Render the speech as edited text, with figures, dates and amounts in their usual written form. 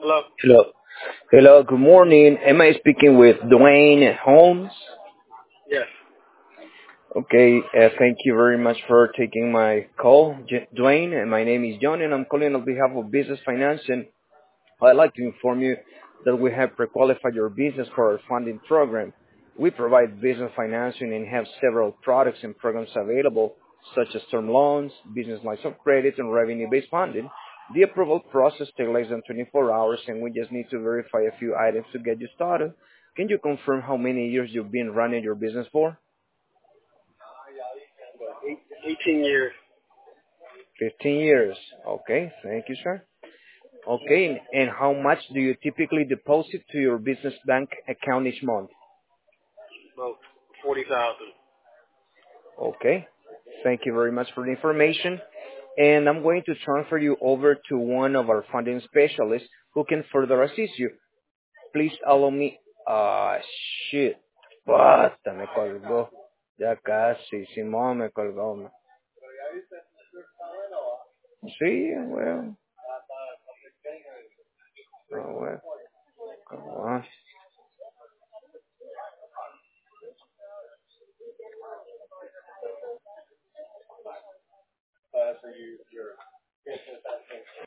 Hello. Hello. Hello, good morning. Am I speaking with Dwayne Holmes? Yes. Okay, thank you very much for taking my call, Dwayne. And my name is John, and I'm calling on behalf of Business Finance. And I'd like to inform you that we have pre-qualified your business for our funding program. We provide business financing and have several products and programs available, such as term loans, business lines of credit, and revenue-based funding. The approval process takes less than 24 hours, and we just need to verify a few items to get you started. Can you confirm how many years you've been running your business for? 18 years. 15 years. Okay, thank you, sir. Okay, and how much do you typically deposit to your business bank account each month? About 40,000. Okay. Thank you very much for the information. And I'm going to transfer you over to one of our funding specialists who can further assist you. Please allow me. Ah, shit. Basta, me colgó. Ya casi. Simón me colgó. Sí, well.